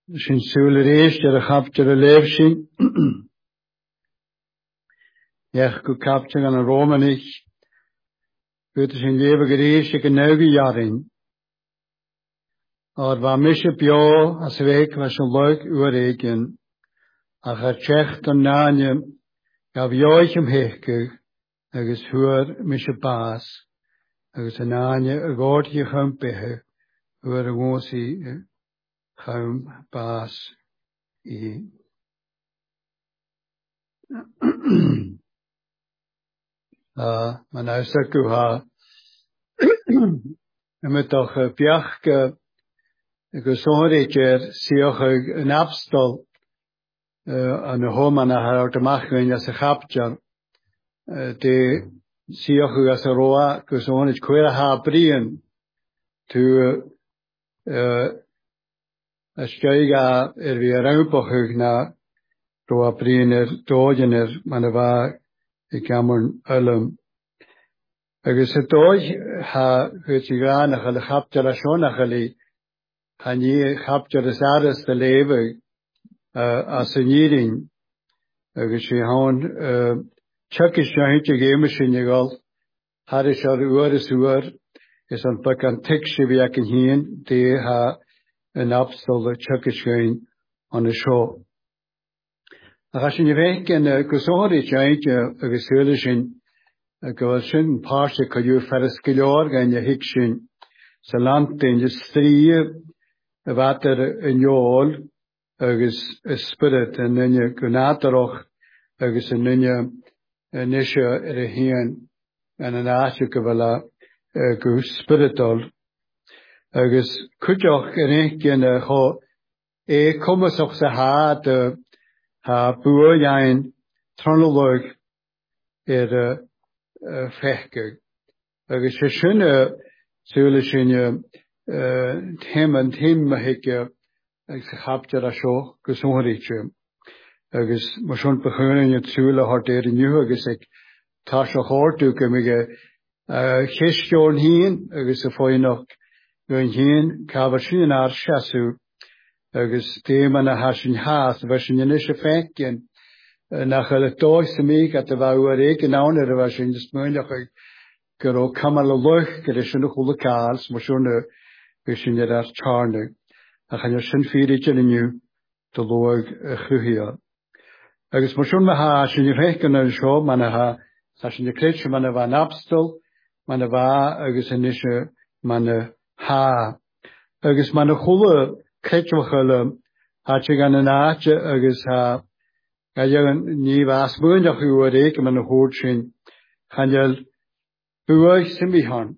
Sin súla rééis de a chaptear a léamh sin. Ech go captear an a Rómanich. Bút sin léamh go rééis ag an 9 jarin. Ar bha mise beo as bhéic was an leug uair éigin. Ach ar techt an náine ga bheoich am héice agus thuair mise bás. Agus an náine a gcóirtí chum bethe uair a ngósaí chum bás I. Man uitsa go ha ymwyddoch biach go sonreitjer sioch yn abstol an y hom an a har machwyn as a chapjar de sioch as a roa go sonreitj kwera ha brien tu a skeiga vi ruimpoch na roa brien dogener man a va I gamon ulum. Agus y doi ha gwyt I gan ach al chapter a sion ach ali ha ni chapter as aras de lewe as a nirin. Agus I hon tjekis na hintje gemesin I gal haris ar uaris uar is an pak an tikse vi ak in hien de ha an abstol de tjekis gein an a show. As je weet in gezonde eindje gezellig in paarse kan je verskilor en je hiksin salant in je strie water in jool ergens spirit en in je kunateroch ergens in je nisje heen en een aasje gewela spiritual ergens kutjoch in een go kom eens op zijn haat ha bua jain tronolog fechke. Agus se sinne sule sinne tem hikke ag se chapter a seo gesonritje. Agus mar schon begonnen het sule hart in nu agus ik tas a hortu gemige gistjoorn hien agus se foi nog goin hien kaversin ar chasu. Agus téman a hasin haas, was in nische fenken, nach alle tois meek at de wou reken ouder was in de smuindag gero kamal luch, is nog goede kaals, maar zo'n is in daar charne. Dan gaan je sin vieretje in je te loog gruhia. Agus maar zo'n haas in je fenken en zo, man ha, als je kreetje man van abstel, man va, agus in nische man ha. Agus man goede Ketchwachel had je gaan een naadje ergens ha. Ga je een nieuwe asmoendag uur reken met een goed zien. Gaan je buur simbihan.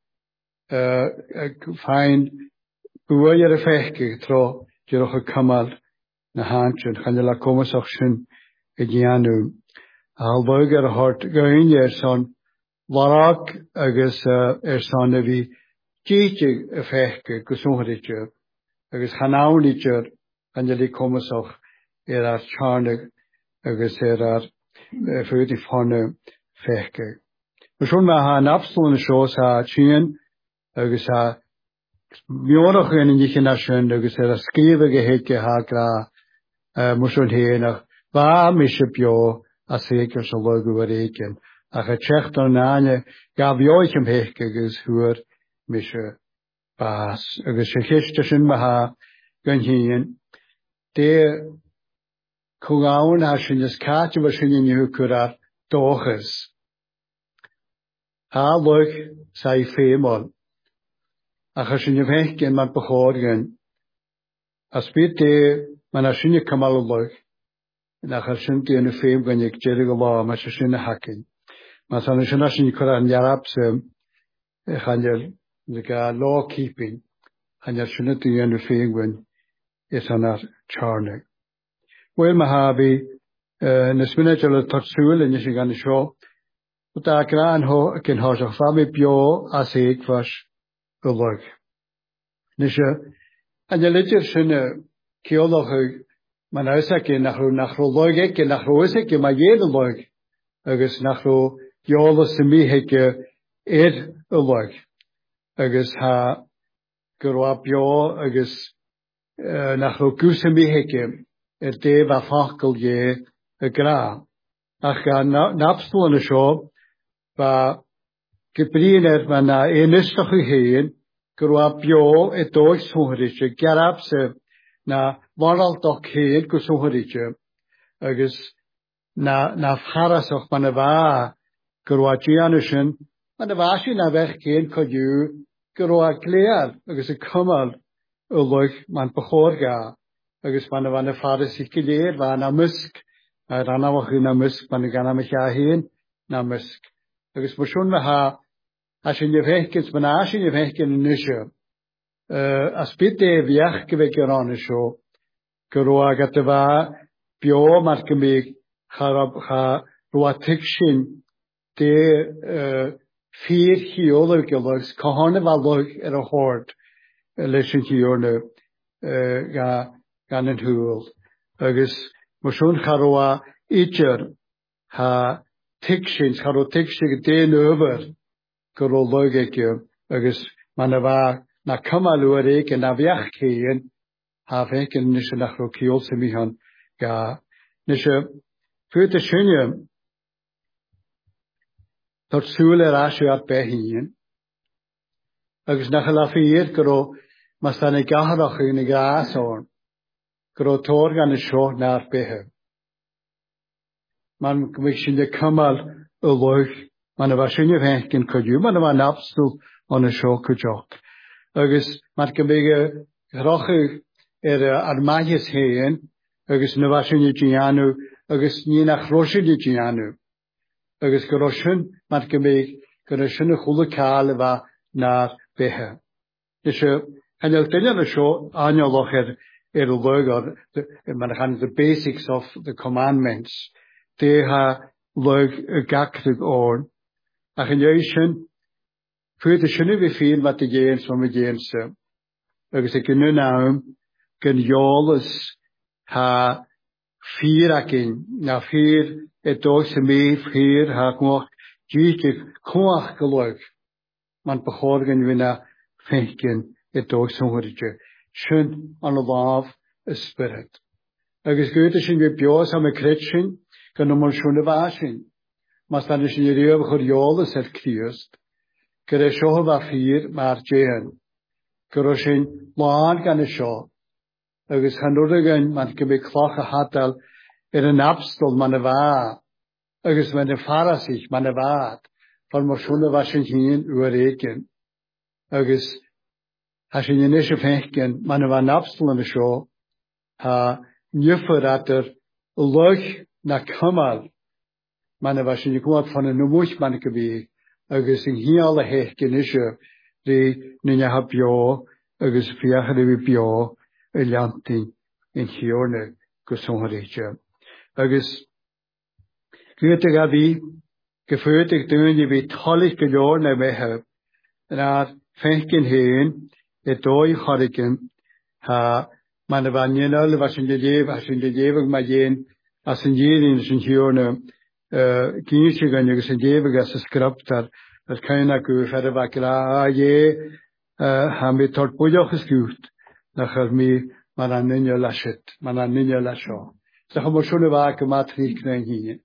Ik find buur je de vechke tro je nog een kamal na handje. Gaan je la komen zag zien Gianu. Al burger hart gaan je son warak ergens son wie jeetje vechke gezondheidje. Agus hanaunitjer an jeli komisoch ar charnig agus ar fyrirti fanne fechke. Schon ma ha an abstolne shows ha chien agus ha mionach in ich naschen agus ar skrive geheke ha gra mushon heenach va mishpio as seker so logo reken a gechecht on nane gab joichem hechke agus huur mische Bas, agus se chiste sin maha gan hien, de kugaun ha sin is kaatje was sin in je kurar doches. Ha loch sai feemal. Ach as sin je vechken man begorgen. As bit de man as sin je kamal loch. En ach as sin de in feem gan je jerige la ma se sin hakken. Maar san sin as sin kurar jarapse gaan je the law keeping and your shunity and the feeling when it's on that charne. Well, Mahabi, Nesminachal Tatsul and Yishigan show, but I can ho can house of family bio as a was the work. Nisha and the little shin Kioloch Manasaki Nachro Logik and Nachroisik, my yellow log, August Nachro Yola Simi Heke Ed a log. Agus ha gyrwa bio agus nach ro gwse mi heke, de va fachkel je gra. Ach ga napstel an sio, va gebriner van na enistach u heen, gro bio dois hogeritje, gerab se na waral doch heen gus hogeritje, agus na farasach man va gro gianushin, man va si na weg heen kodju, gro glear, agus kumal uloch man bechor ga, agus man va na farasich geleer, va na musk, ranawach na musk, man gana mich heen, na musk. Agus moshun ha as in je vechkens, maar als in je vechken in nisje, als bitte viach gewekeran zo, geroa gateva, bio markemig, ha roa tikshin, de 4 hiologelers, kahane valog a hoort, lesson hiorne, gan een huul. Agus, moshun haroa itcher, ha tikshins, haro tikshin, de over. Gyrol loigegio, agus man na cymalw yr eich na fiach cyn, ha fech yn nisio nach ro ciol sy'n mi hon, ga nisio fwyd y syniau, dod sŵl yr asio at behyn, agus nach la ffyr gyro, mas dan ei gaharach yn ei gras o'n, gyro tor gan y sio na'r behe. Man gymig sy'n y cymal y loig, man va syniad hekkin kodju, man va napstul on a show kujok. Agus man kembege roche armajes heen, agus na va syniad gianu, agus ni nach roshe gianu. Agus groshen man kembege groshen khule kale va na behe. Dus en el tellen show anjo locher loger, man gaan the basics of the commandments. They ha log gaktig on. Ach in juisten, voor de schöne wie veel wat de gens van me gense. Agus ik nu naam, gen joles ha 4 akin, na 4 doos mee 4 ha kwach, jieke kwach geluk. Man begorgen we na fenken doos hongertje. Schön aan de love a spirit. Agus goede zijn we bios aan me kretschen, kan maar schöne waschen. Mas dan is in je reuwe gorjoles het Christ. Gere shoh va 4 maar jehen. Gere shin laan gan is shoh. Agus hanurgen man gebe klache hatal een abstol man va. Agus wenn de fahrer sich man va. Von mo schule waschen hin überreken. Agus hasin je nische fenken man va abstol in de shoh. Ha njeferater loch na kamal. Man was in je kwart van een moeite man geweest. Agus in hier alle heken is je die ninja heb je agus vier de bio elanting in hierne gezonderetje. Agus gute gabi geführte doen je wie tollig gelorne we na fenken heen het dooi hariken ha man van je nou was in de leven maar je als in hierne kiesje gan je zijn leven gas script dat kan je ku verder bakla je hebben tot pojo geskuurt dan gaat me maar aan ninja lashet maar aan ninja lasho zeg maar schone waken matriek krijgen hier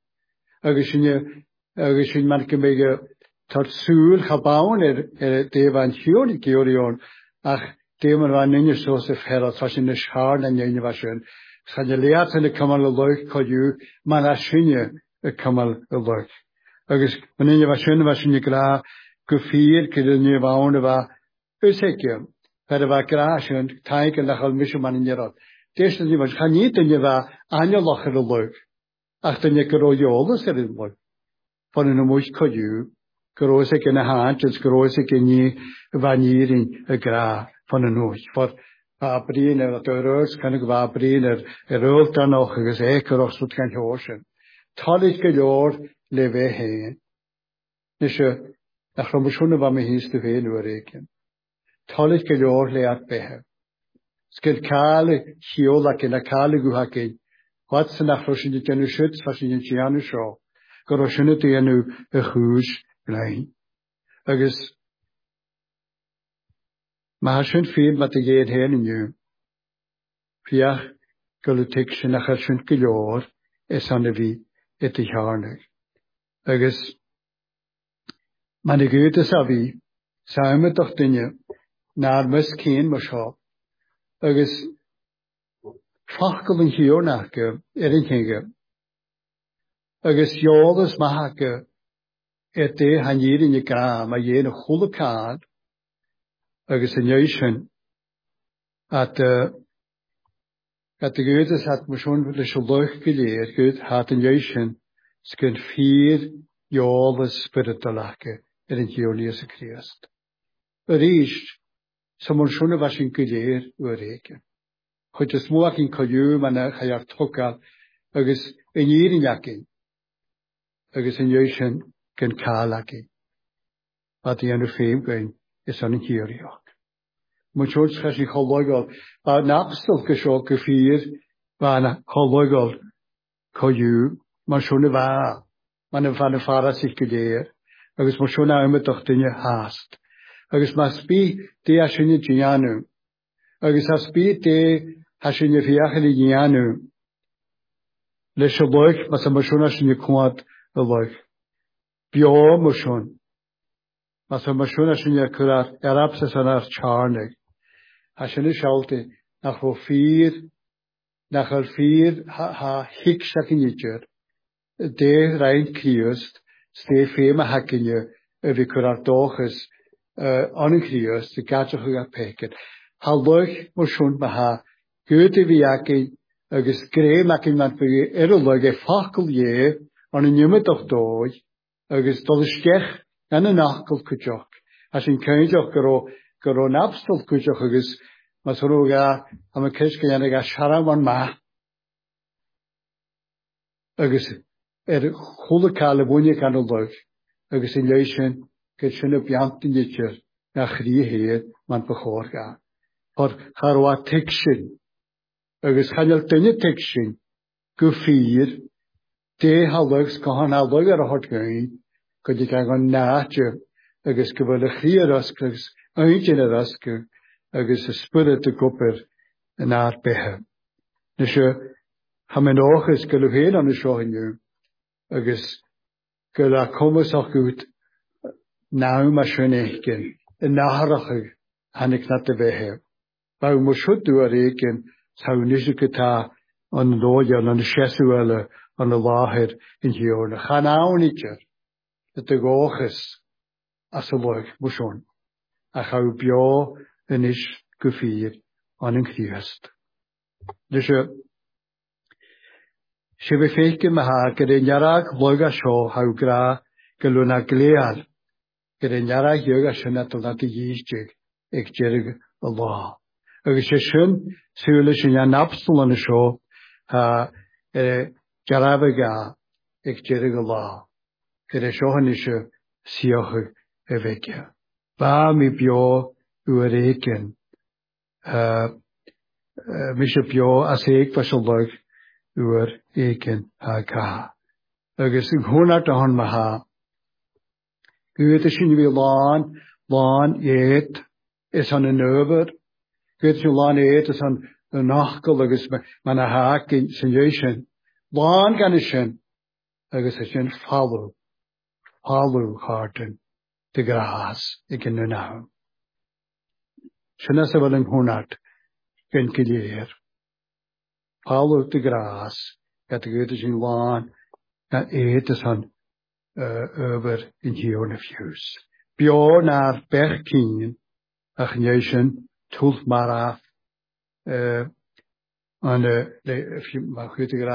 agus in man kemege tot suur gebouwen de van hiorion ach de man van ninja zo se verder als in de schaar en je was schön gaan je leert en de kamal leuk kan je man asje kamal loch. Agus wanneer je was in je gra gevier kunnen je wonen waar useke verder waar crashen kijken naar al misje man in je rot. Eerst je was gaan niet en je waar aan je lachen loch. Achter je krojoles er in loch. Van een mooi koju große in de hand het große in je wanneer in gra van een nooit. Voor Abriner dat roos kan ik waar Abriner rolt dan nog gezegd roos wat kan je horen. Talig gejoord lewe heen. Nisje, nach rombuschoene wat me hies te veel ureken. Talig gejoord leat behe. Skil kale hiolak in a kale guhaken. Wat ze nach roosje dit janu schutz, was in je janu show. Goroshune te janu goes klein. Agus, maar schön veel wat te geet heen in je. fiach golutig sin achar sin gilor anna bhí iti charnach. Agus man I gútas a bhí saimach duine nar mus cín mar seo. Agus fachgal an hiornach go chinge. Agus jólas maithe haníir in gram a dhéana chulacád agus an sin at the gútas hat mar sin le se loch goléir gúd hat an sin sgyn 4 jólas spiritalacha an hiorníos a Christ. Ríist sa mar sin a bheit sin goléir uaréige. Chut is móach in coiú man a chayar tocal agus in írinachin agus in sin gan cálaki. At the end of fame gain is an hiorioch. Mun short chashi chologal a napstal geshok gefir van chologal coiú man shona va man van fara sich geleer agus man shona immer doch dinge haast agus mas bi de ashine gianu agus as bi de hashine fiachli gianu le shboich mas man shona shine kwat loch bio moshon mas man shona shine kurat arabse sanar charnig hashine shalte nach 4 nach 4 ha hiksakinjer de rein Christ ste fema hakinje vi kurat doches an Christ de gatje peket halloch mo schon ma ha goete vi akin agus gré makin man vir erloge fakkel je an een nummer toch dooi agus dol skech en een nachkel kujok as in kujok gero napstel kujok agus masroga am keske ga sharawan ma agus chulacála bhuine gan loch agus in leisin go sinna beantainnitir na chríhéad man bechórga. Por charwa tiksin agus chanel duine tiksin go 4 de hallugs go han halug ar a hort gain go di gan náte agus go bhfuil a chríarascus eintin arascu agus a spirit a gopur an art bethe. Nisha hamen ochus go luhéad an a seoinniu agus go la comasach gut naum a shöneigen in naharach hanik nat de behe ba mo should do areken saunishikata on loya on the shesuela on the lahir in hiorna khanaunicher that the goches as a loch mushon a chau bio inish gufir on in Christ dus she we fake maha gere nyarak loga sho hau gra geluna gleal gere nyarak yoga shona to that yishje ek jerig Allah agus shun sule shnya napsul on sho ha jarabaga ek jerig Allah gere shohanische sioch eveke ba mi bio ureken misopio asek vasolog uur eken haka. Agus hunat on maha. Goed is in wie laan eet is aan een over. Goed is laan eet is aan een nachkel agus man a haak in zijn juisen. Laan gan is zijn. Agus is zijn follow harten de graas ik in de naam. Zijn as wel een hunat gen kilier. Follow the grass, at the good in lawn, that it is on over in here on a fuse. Bjorn naar Berkien, a nation, Tulf Maraf, on if you mag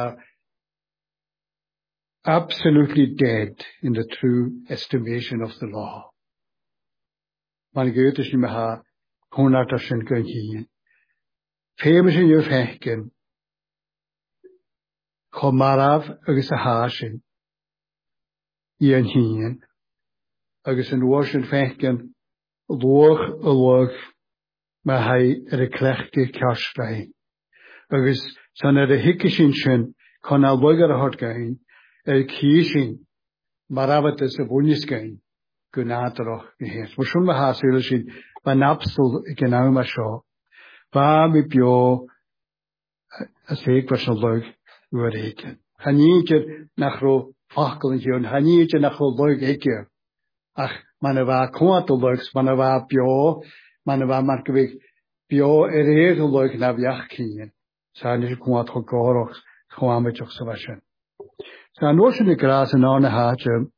absolutely dead in the true estimation of the law. Man Goethe is in Maha, Honatashen Gönhien. Famous in your fehken. Chomarav agus a hasin ian hien agus an washin fechken loch ma hai a klechte kashlein agus san a hikishin shin kon a logar a hort gain kishin maravat is a bunis gain gunatroch geheers mushun ma hasil shin ba napsul genau ma sho ba mi bio as heek was een leuk uurreken. Ga niet nach ro fachelen hier, ga niet nach ro leuk eke. Ach, man kwaad leuks, man bio, man markweg bio leuk naar weg kingen. Zijn is kwaad gekorig, gewoon met zich zo was. Zijn nooit in gras en aan haatje.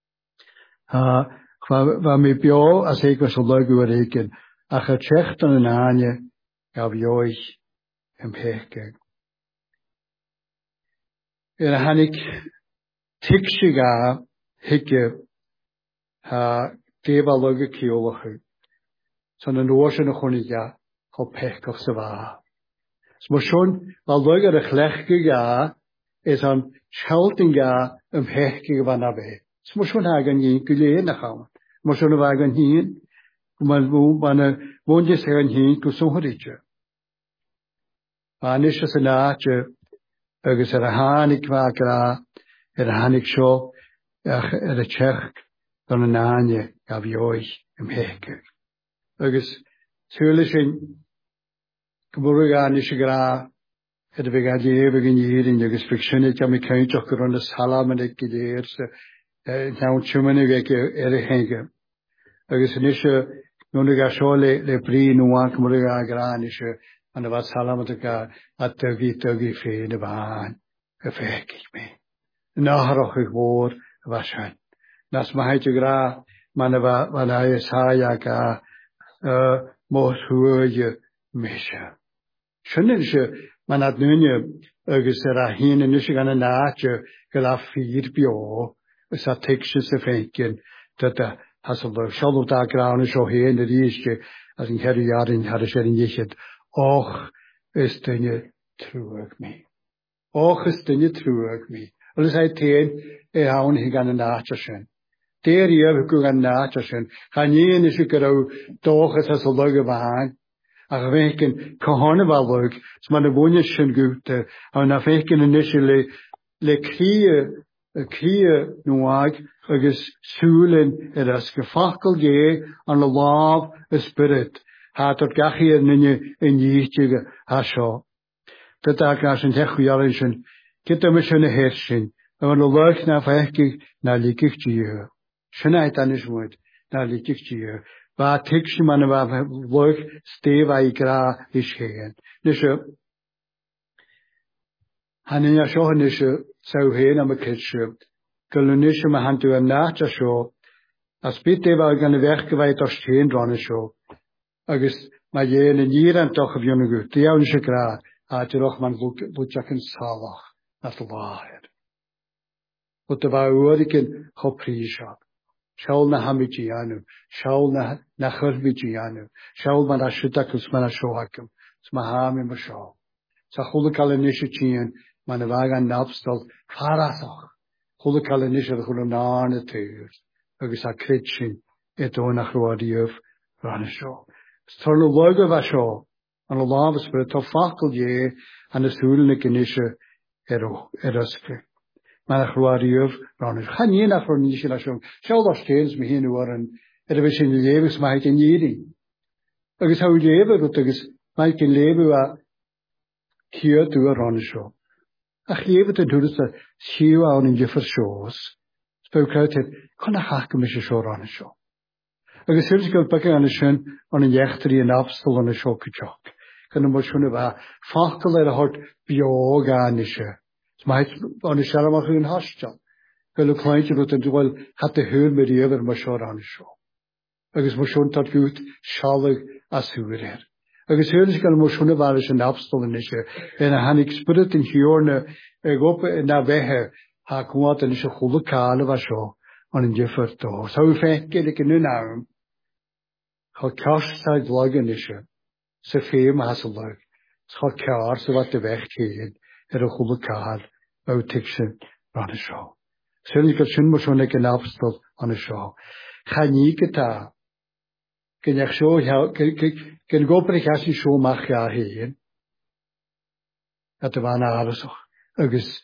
Waar me bio als heek was een leuk uurreken. Ach, het zegt dan een aanje, gaf joich hem heken. En han ik tikshiga hikke deva loge kiolochu. Son een oorse nog niet ja, op pech of ze waar. Maar schon, wel loge de glegge ja, is aan scheltinga een pech van daarbij. Maar schon hagen niet geleden gaan. Maar schon wagen niet, maar woonjes hagen niet kusohritje. Maar niet als een aatje. Agus hanig vagra, hanig sho, chech, dan een aanje, gaf joich, heke. Agus, tuurlijk in, geborganische gra, het begad je eeuwig in hier, agus fictionet, ja, me kuntje, geronde salam, en ik geleerd, nou, tjumene, weke, henge. Agus, nische, nonega sho, le pri, nuan, geborganische, en wat salamata at tugi fe de baan gefek ik me nahrach ik woord waarschijn nas maite gra man hij saja ka mos hoje mesha schöne man hat nünje gesera hin in nicht gan naatje gelaf vier bio es hat texte fenken dat hasel schall da graune so heen de diesje als in her jaren hadden ze niet Och, is dinge truag me. Och, is dinge truag me. Wel is hij teen, haun hi gan een naatjesjen. Der je we gan naatjesjen. Gaan je in is ik toch is als een leuke baan. Ach, weken, kahane wel leuk. Is maar de woonjesjen goed. En dan weken een is le krie nuag, agus sulen, as gefakkel je, aan de love, a spirit. Had er gachie in jichtige hasho. Dat als een hechujaren, get me schöne herschen. En we leuk naar vechtig naar likichtje. Schönheid aan is woord, naar likichtje. Waar tikje man waar leuk steva ikra is heen. Dus han ja zo nische zou heen aan beketje. Kolonische me hand u nacha zo. Als bitte wel gaan werken wij toch stehen dran zo. Agus ma je in hier toch of jonge goed. Die oude schra, had je nog man boetjak in salach, dat de waarheid. Wat de waarheidsken geprijsd. Schaul na hamijianu, schaul na khurbijianu, schaul man ashitakus man ashoakum, smahami mashal. Sa khulkalenische chien, man wagan napstal farasach. Khulkalenische khulonane teus. Agus a kritchin etona khwadiuf ranisho. Storno logo vasho, an a lava spirit to fakkel je, an a sulne genische eroske. Man a chluariuf, ranish. Chan je nach ronische lashom. Schau da steens me hin waren, was in de levens maak in jedi. Agus hou leven, dat agus maak in leven wa hier tu ranisho. Ach leven te doen dat schiew aan in je verschoos. Spook uit het, kon a haken met je zo ranisho. Agus syrst gael baga an ysyn, on yn jechtri yn afstol an y sioc y joc. Gan ymwys hwnna fa, ffacol ar y hort biog an ysyn. Mae on y siarad mach yn hostal. Gael y claint yn rwyd yn dweud, hat y hwyr mewn i yfyr mae siar an ysyn. Agus mwys hwnna tad gwyd sialig as hwyr er. Agus syrst gael mwys hwnna fa yn afstol an ysyn. En a hannig spirit yn hiorna, gopa na fehe, ha gwad an ysyn chwlw cael y fa sio, on yn jyffyr do. So we feckel ik yn nawm, Chal castag lagan ishe, se feim haselag, chal car se wat de weg heen, a chule car, ou tiksen ran a show. Sylnig at sin mos ik an afstal an a show. Chani geta, gen ach show, gen goperig as in show mach ja heen, at de van aardig, agus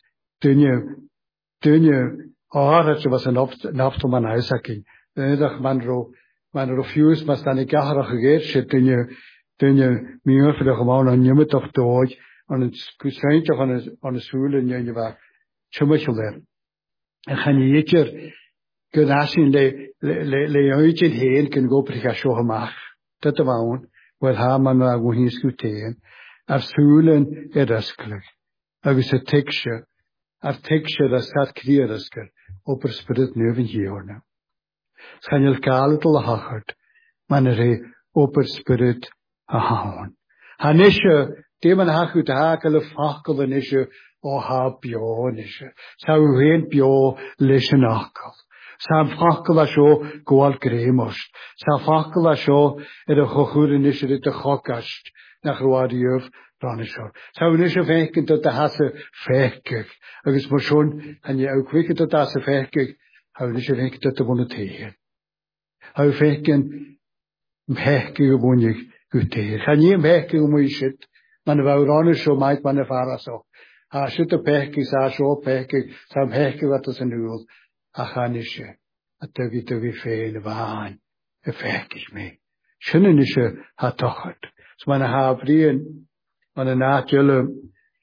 dunje, aardig was an afstal man huisakking, dag man refuse mas dan ik jahre gegeet zit dunje meer voor de gewoon aan je toch dood an het kusaintje aan de school en je was chumachel daar. En gaan je jeetje kunnen le uitje heen kunnen go per ga show gemaak. Dat te woon, wat haar man maar hoe hier scuteen. School erskelijk. Agus het tekstje, dat staat kreerder, op het spirit neven hier. Gaan je kaal te lachert, maar op het spirit haon. Hanisje, die man haakt hakele fakkel en isje, ha bio nisje. Zou geen bio lesje nakel. Zou fakkel als zo goal kremers. Zou fakkel als zo de goede nisje de gokast naar roadieuf ranisje. Zou nisje veken tot de hasse vekig. Agus maar schon, en je ook weken tot de hasse vekig, hou nisje veken tot de wonen tegen. Hou veken vekig wonen goed tegen. Ga niet vekig om je shit. Man wou ranisje maakt man ervaren zo. Ha shit de vekig, zo vekig, zou vekig wat is een uur. Achanische, het te veel waan, vekig mee. Schönenische hat toch het. So man ha brien, man na jullie,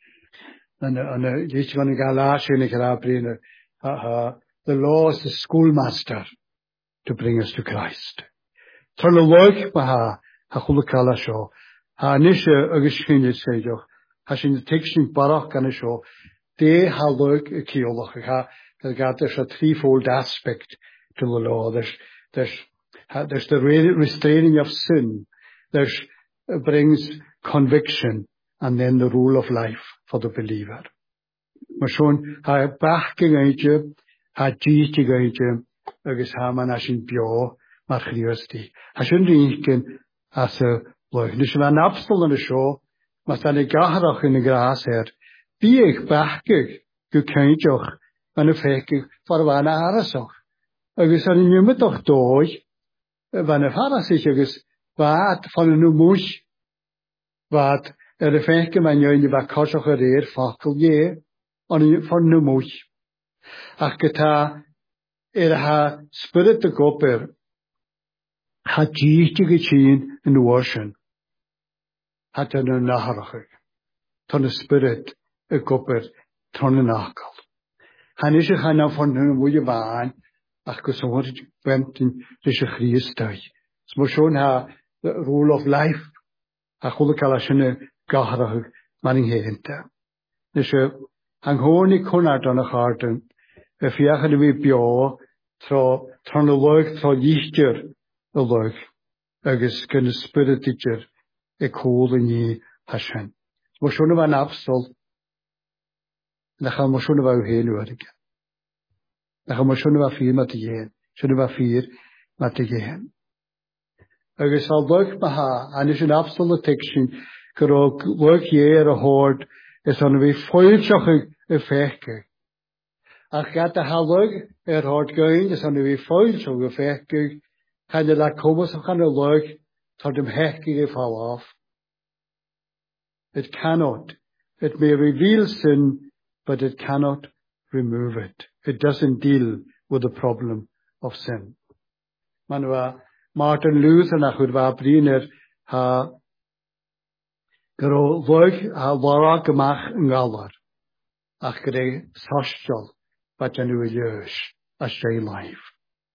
man iets van een galasje in de brien. The law is the schoolmaster to bring us to Christ. Trolle work ha khulukala show. Ha nische geschinje sei doch. Ha in de tekst in barach kan show. De ha work kioloch ha. There's a threefold aspect to the law. There's the restraining of sin. Brings conviction, and then the rule of life for the believer. Maar schon, ha bachking eentje, ha jichtig eentje, agus ha man as in bio, maar Christi. Ha schon rinken, as a loch. Dus we een afstel in de show, maar dan ik gaarach in de gras her. Wie ik bachtig, gekend joch, en fekig voor wana arasog. Agus an je met toch dooi, wanneer vader zich agus wat van een moes, wat de fekig man je in de bakasog ereer fakkel je, an van een moes. Ach geta ha spirit de koper, ha jichte gechien in de worschen, had een naharachig, ton de spirit de koper, ton een nakel. Han is er gaan van hun mooie waan, ach gezond bent in deze Christus. So schon ha the rule of life, ha goede schöne garig maning hente. Dus han hoorn konart aan de harten. We vragen we bio tro de werk tro jichter de werk. Agus kunnen spirit teacher cool in je haschen. So schon van afstel. Dan gaan we schon wel heel worden. Dan gaan we schon wel vier met je. Schon wel vier met je. Agus al werk beha, en is een absolute tekst. Gerok werk je hoort, is dan weer volledig effectief. Ach gaat de halweg hoort gaan, is dan weer volledig effectief. Kan je dat komen, zo kan de werk tot hem hechtige val af. It cannot. It may reveal sin, but it cannot remove it. It doesn't deal with the problem of sin. Man Martin Luther nach waar briner ha gero werk ha wara gemach in galar. Ach gere sashal wat je nu jeus as jy life.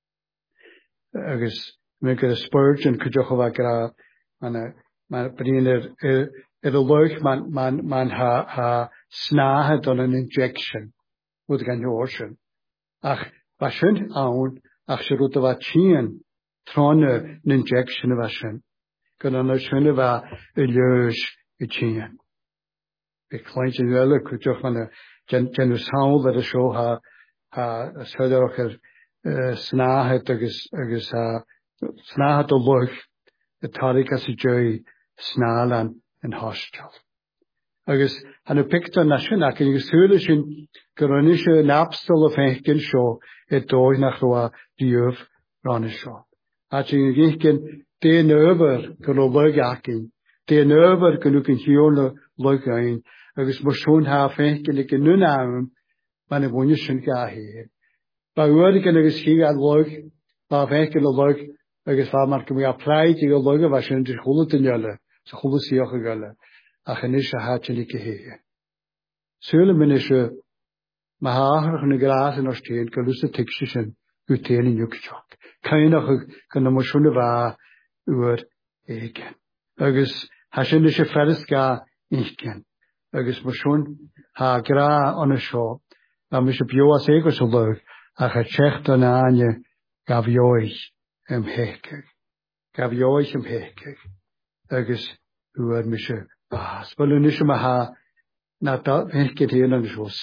Agus me gere Spurgeon kujochwa gra man briner the werk man ha snahe dan an injection with gan ocean. Ach waschen aun ach shrut wat chien tronne een injection waschen. Kunnen we schöne wa illush itchien. Ik kleintje wel ik toch van de saul dat de show ha söderocher snahe agus snahe de luch de tarika si joy snalan en hostel. Agus han picture nation ak in gesulichen kronische napstel of henken show het dooi nach roa dief ranisho. Als je gekeken ten over kunnen lukken, ten over kunnen heel lukken. Er is maar zo'n haafenkelijk in hun naam, maar een wonje zijn geheer. Bij woorden kunnen we schieten luk, maar afenkelijk luk, er is waar maar kunnen we pleit die lukken, waar ze in de scholen te jellen, ze goede zie je gullen. ach yn eisiau hadyn i gyheg. Sŵl yn mynd eisiau mae hachach yn y gras yn os tîn gylwys y tigsys yn yw tîn yn yw'r sioc. Cain o'ch gan ymwyswn y fa yw'r eigen. Agus hasyn eisiau ffyrdd ga eigen. Agus mwyswn ha gra o'n y sio. A mis y bio as egos o lwg, ach a checht o'n anya gafioich ymhechig. Gafioich ymhechig. Agus yw'r mis y bas. Wel yn eisiau ha, na hechgyd hyn o'n eisiau.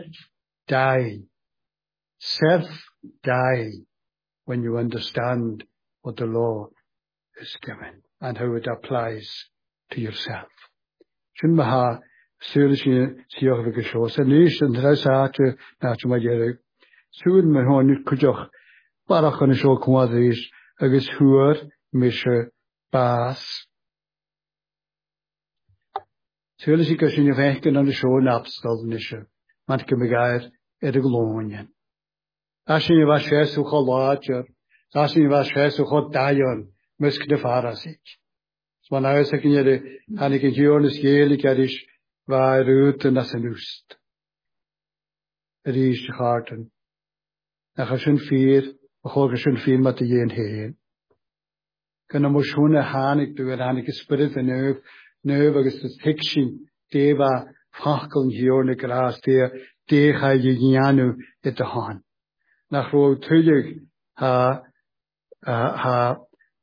Self-die when you understand what the law is given and how it applies to yourself. Siwn ha, Sŵl sy'n o'r gysio. Yn ys yn draws at na ti'n mae gerig. Sŵl mae'n hwn i'r cwdioch barach yn y sio cwmadris agos hwyr mysio bas. Sŵl sy'n gysyn i fechgyn yn y sio yn abstol yn ysio. Mae'n gymryd y glonion. Asyn i fas ches o'ch o lodger. Asyn i fas ches o'ch o daion. Mysg dy ffarasig. Mae'n awys ac yn ydy hanig yn hiwn ysgel i garish waar uit en as een oest. Er is de harten. En ga zijn vier, we gaan zijn vier met de een heen. Kan we schoenen hanik doen, hanik spirit en neuv, als het hiksing, die wa fakkeln hier in de gras, die ga je janu het de haan. Nach wo tuig ha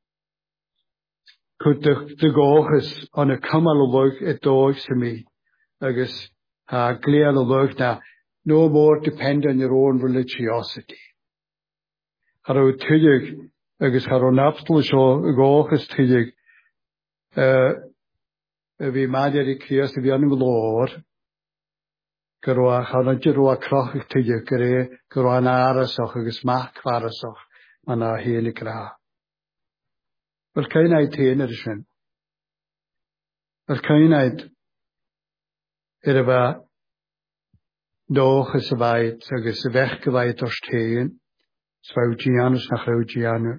kut de goges aan een kamalolog het doog se mee. Agus ha clear the work now, no more depend on your own religiosity. Haro tuig, agus haro napstel so gochus tuig, vi madier I Christ vi an glor, gyroa chanadje roa krachig tuig, gyroa narasach agus mach kvarasach, man a hele gra. Wel kain ait heen sin. Wel kain ait ba doch is weit, agus weggeweid os teen, Svaugianus nach Raugianu.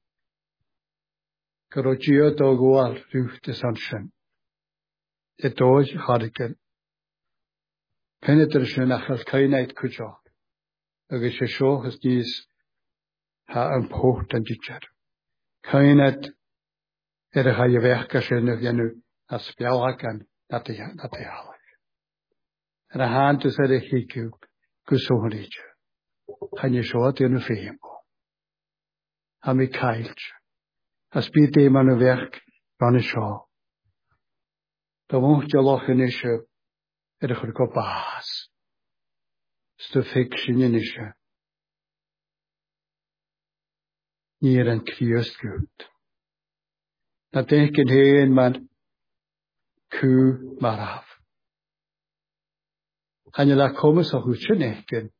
Garogio dogoal rucht is anshin. Het doos hadiken. Penetrashin achal kainait kujo. Agus shoch is dies ha een pocht en ditcher. Kainat ga je wegkashin of janu as spjalakan dat hij haal. En een hand is er hikub, kusohrietje. Gaan je zo in een veembo. Aan mijn keiltje. Als biedt iemand een werk, dan is zo. Dan moet je lachen is je, er is een baas. Sto fiction is je. Niet een kviest goed. Dat denk ik heen, man, ku maar af. Gaan je daar komen zo goed je neken.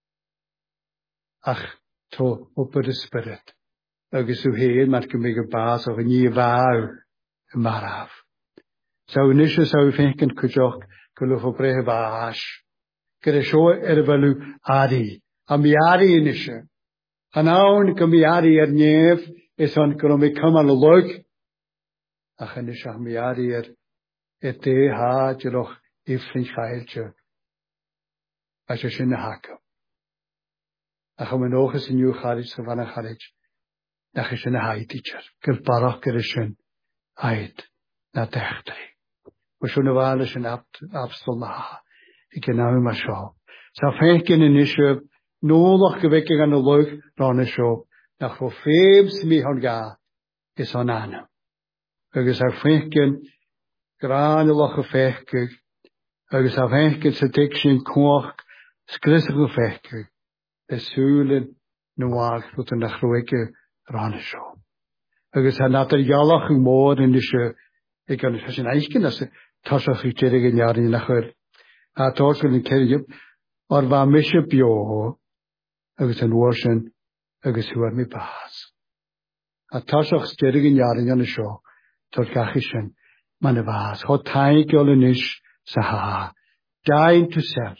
Ach, tro op de spirit. Agus u heen, maar ik me baas of een nieuw wauw. Maar af. Zou nisje zou vinken kujok, geloof op rege baas. Kere zo ervalu adi. Amiari nisje. Anaun kamiari neef is on kromi kamal log. Ach, en is amiari te ha jeroch ifrin chailtje. Als je in de hakken. Dan gaan we nog eens een nieuw garage van een garage. Dan is een haititjer. Kel parach kereshen ait na techtri. We zullen wel eens een abstel na. Ik ken nou maar zo. Zo fenken in isje nodig gewekken aan de lucht dan is zo. Dan voor vreemds mee gaan gaan is aan aan. We zou fenken granelig gefekken. We zou fenken ze teksten koch. Skrisige fechke, de zulen noag tot een groeike ranisho. Agus han dat jalach moor in de ik kan het zijn eigen dat ze tasach in jaren nachher. A torkel in kerje, or va misje bio. Agus en worsen, agus huar mi baas. A tasach in jaren janisho, tot gachishen, man baas. Hot taik jolenish saha, dying to self.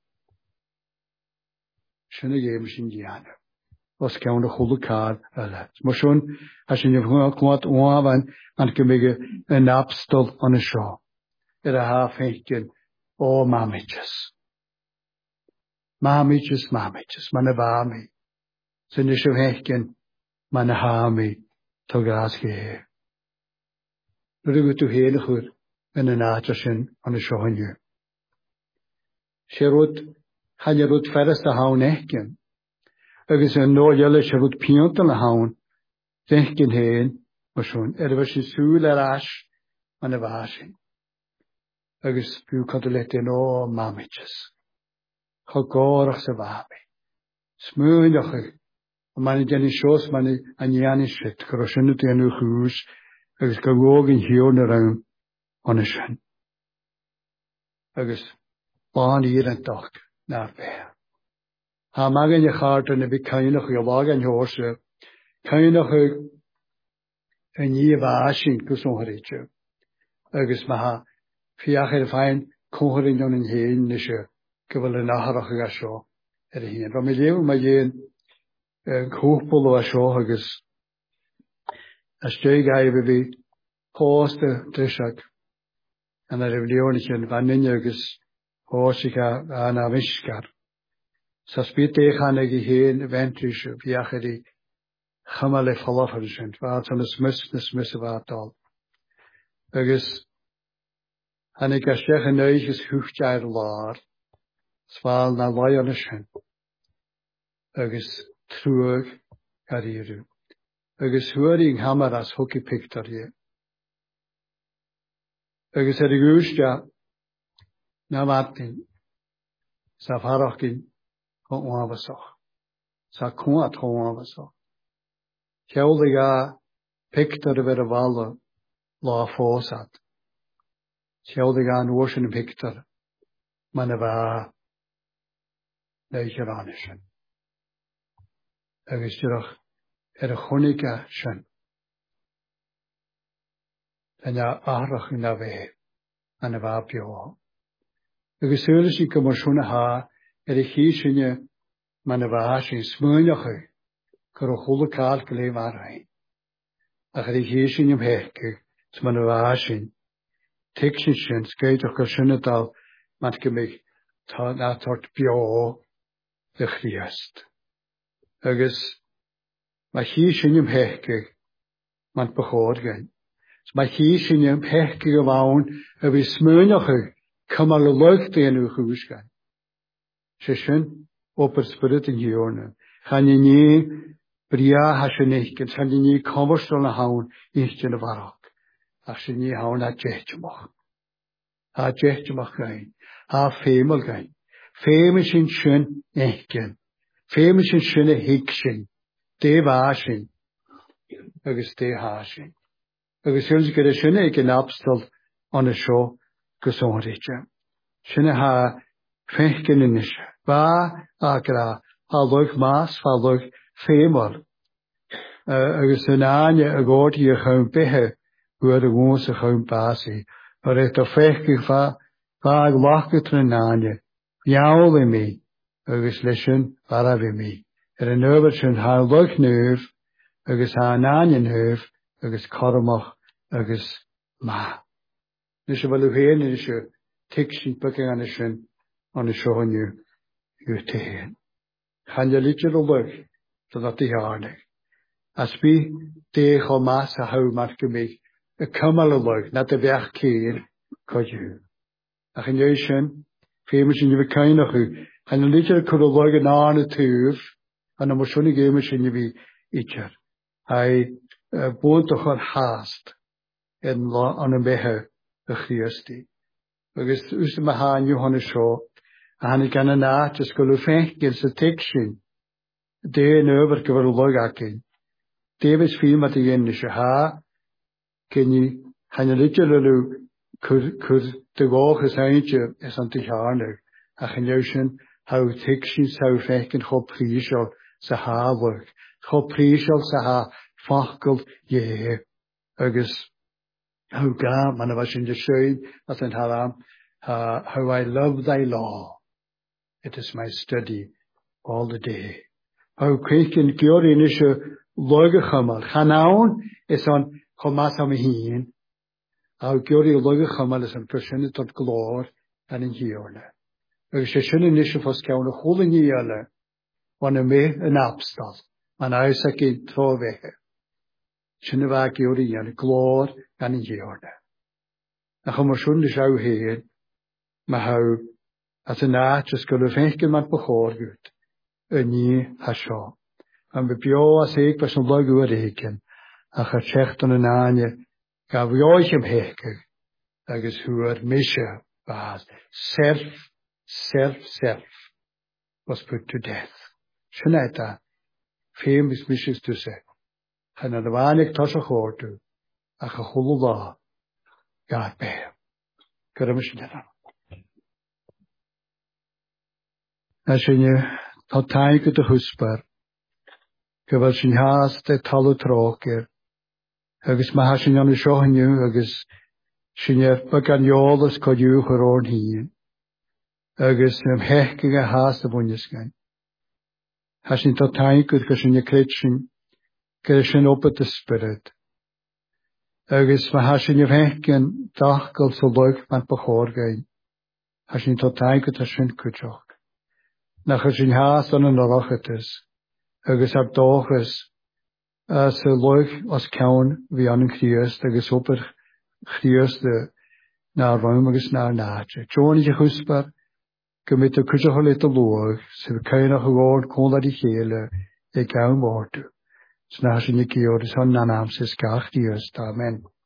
Schöne Gämchen Diane. Was kann der Holokar erlebt. Maar schon, als je nu komt, man kan een abstel aan de show. half hinkin, oh, mamiches. Mamiches, manavami. Sinishu hinkin, manahami, togaski. Rugu to heelhur, en een atersin on a shohanu. Sherut, Hanjerut ferris de haun ehken. Agus een no jelle sherut piontel haun, denken heen, maar zo'n was een soele rash, aan de washing. Agus puw kadelet in o mametjes. Gekorig se wame. Smuindig, man jeni shows man an jani shit, kroshenut in uw huis, agus gewogen hier naar ruim, on a shen. Agus, baan hier en dag, naar bij. Ha magen je hart en heb kan je nog je wagen hoorse, kan je nog een nieuwe washing kussongeritje. Agus maha, fiacher fijn, kongerin dan een heen, nisje, gewille naharach gasho, heen. Van mijn leven, maar je een koopbol was zo, agus, als je ga bij hoogste trishak, en er heb leonetje van ninjagus, hoogsiga aan aviskar. Sa spite gaan ik heen, ventusje, fiacher die, Gamale falafel wat aan de smis wat al. Agus, en ik als zeggen neusjes huchtjaar laar, zwaal na laionischen. Agus, terug, carrière. Agus, hoering hammer als hockey picture. Agus, ja, na watin, sa farachin, kon onwasach. Sa kon at onwasach. Kjeldiga picture weer een walle la voorzat. Kjeldiga een ocean picture, maar waar legeranischen. Is terug chonica shen. En ja, aardig in dat we aan waapje. Is zullen ik maar zo'n ha, giesje, maar waar zijn smuinige. Krochule kaal klevaarheen. Ach die hier in je hek, het man waarschuwen. Tekstjen, skate toch geschunnetal, maar ik me na tot bio de Christ. Agus, maar hier in je hek, man behoort gaan. Maar hier in je hek gewoon, we smeunige, kan maar leuk in uw huis gaan. Zeshen, op het spirit in je gaan je niet Bria hashenekens, han je niet komverstel na haun, in de barak. Als je niet haun ha jeetje mag. Ha jeetje mag gaan. Ha femel gaan. Femis in schön eken. Femis in schöne hikschen. De waschen. Agus de haschen. Agus zullen ze de schöne eken abstel aan de show gezondheidje. Schöne ha fenken in is. Ba agra. Ha leuk maas, ha leuk femel. Agus een aanje een goot hier gewoon behe, hoe de woonse gewoon passie. Maar het of vechtig vaak lachen een aanje. Jou we mee. Agus leschen, waar we mee. Een neuwertje haar leuk neuf, agus haar aanje neuf, agus karmach, agus ma. Dus je wil heen is je tikschen pakken aan de schoon je tegen. Gaan je liedje leuk, zodat die haarnig. As we de chomas a hou markemig, a kamala log, not the weg keer, could you. Ach in jeushen, famous in je kind of who, and a little could have log an arm a tooth, and a moshuni gamish in you be eacher. I boon to her haast, in law on a behe, the Christi. Because Usamahan you on a show, and I can an artist go to think against the tection. They never give a log akin. David's film at the end is ha, can you, han je little could the walk as eindje is on the harner, a genushin, how tictions, how feckin, how priesel, sa ha work, how priesel, sa ha, fakkel, yeah, agus, how ga, man was in the shade, as in haram, how I love thy law. It is my study all the day. How quick and curious Loge chamal. Chanaun is on chomas am hien. Au gyori lwg chamal yn prysyn dod glor gan yn hiorna. Ag sy'n nisio ffos cawn y chwl yn iala, wan y me yn abstal. Ma'n aes ac i tro feche. Sy'n y fa gyori yn glor gan yn hiorna. A chymor swn dy siaw hyn, mae haw at y na jys gyda fenchgyn ma'n bachor gwyd. Yn ni hasio. Am y bio a seg bys yn lwg o'r egin. A chyrchecht yn y nanya. Gaf ioich am hechgyg. Agus hwyr misio. Self was put to death. Sianeta. Fem is missions to say. Hanna de wanig tos a chortu. A chachulu la. God bear. Gyrmysnera. Na sy'n ta taig y dy hwsbar. Gyfer sy'n has de talu trocer. Agus ma ha sy'n an y siohanyu. Agus sy'n bygan iolas codiw chwer o'r hyn. Agus hechgig a has de bwynysgan. Ha sy'n ta taig yd gysyn y cred sy'n gyda sy'n opet y spirit. Agus ma ha sy'n hechgig dachgal sy'n lwg ma'n bachor gain. Ha sy'n ta taig yd a sy'n cwtioch. Nach sy'n has an yn orochetys. Agus ar dochus. Sy'n lwg os cawn fi an yn chriast. Agus opet chriast na rwym agus na nadje. Joan i chwsbar. Gymryd y cwtioch o let y lwg. Sy'n cael o'ch gwrdd cwnd ar i chele. E gawn mordu. Sy'n ha sy'n i gyr. Sy'n nan amses gach diast. Amen.